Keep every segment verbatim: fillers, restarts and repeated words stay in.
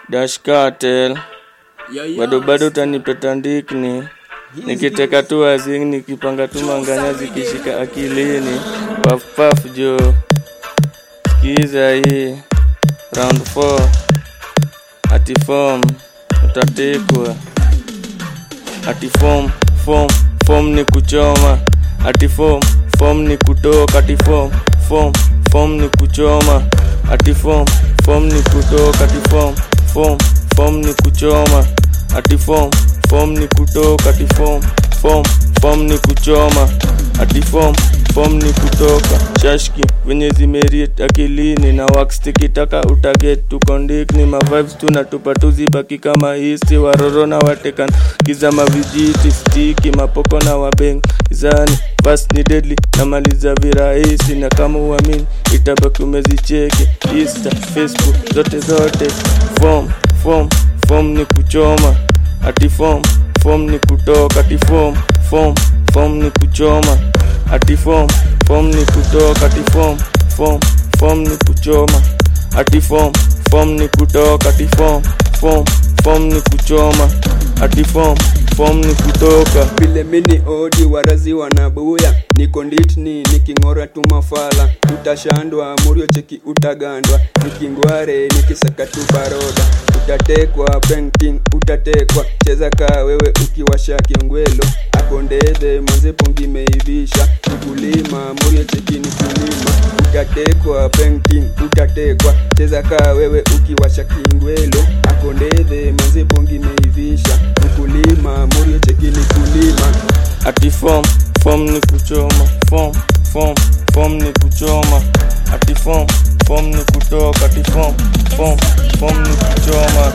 Dash Cartel. Bado bado tanipetandikni. Nikiteka tu azing nikipanga tu manganya zikishika akilini. Puff puff jo. Kiza hii. Round four. Ati form. Utatekwa. Ati form. Form. Form ni kuchoma. Ati form. Form ni kutoka. Ati form. Form. Form ni kuchoma. Ati form. Form ni kutoka. Ati form. Form. Form ni kuchoma. Ati form. Form ni kutoka. Ati form. Form. Form ni kuchoma. Ati form. Form ni kutoka. Shashki venye zimeriet akilini na wax tikitaka utaget to condict ni ma vibes tunatupa tuzibaki kama histi waroro na watekan kiza mavijiti stiki mapoko na wabeng izani fast ni deadly na maliza virahisi na kama uamini itabaki umezicheki Insta Facebook zote zote form form form ni kuchoma ati form form ni kutoka ati form form form ni kuchoma ati form form ni kutoka ati form form form ni kuchoma ati form form ni kutoka ati form form form ni kuchoma ati form form ni kutoka vile mini odi warazi wanabuya niko nditni nikingora tu mafala utashandwa murio cheki utagandwa nikingware nikisaka tu baroda utatekwa painting utatekwa cheza ka wewe ukiwasha kiongwelo akondeze manze pongi meivisha nikulima murio cheki nikulima utatekwa painting utatekwa cheza ka wewe ukiwasha kiongwelo akondeze manze pongi meivisha nikulima murio cheki nikulima ati form form ni kuchoma form form form ni kuchoma ati form form ni kutoka ati form form form ni kuchoma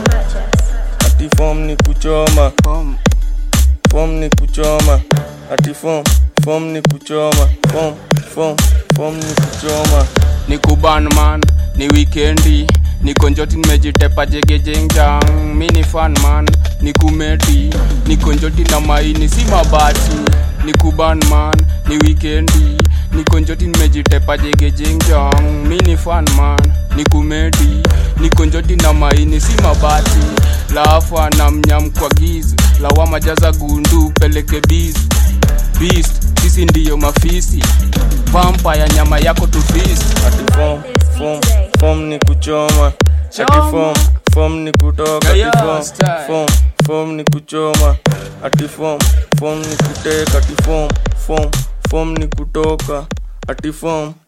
ati form ni kuchoma form form ni kuchoma ati form form ni kuchoma form form form ni kuchoma ni kuban man ni weekendi niko njoti nimejitepa jege jengjang mini fan man ni kumeti niko njoti na maini si mabati ni kuban man ni weekendi niko njoti nimejitepa jege jengjang mini fan man ni kumeti niko njoti na maini si mabati lafa na mnyam kwa giz lawama jaza gundu peleke biz beast sisi ndiyo mafisi vampire nyama yako tu feast ati form form form ni kuchoma ati form form ni kutoka ati form form form ni kuchoma ati form form ni kuteka ati form form form ni kutoka ati form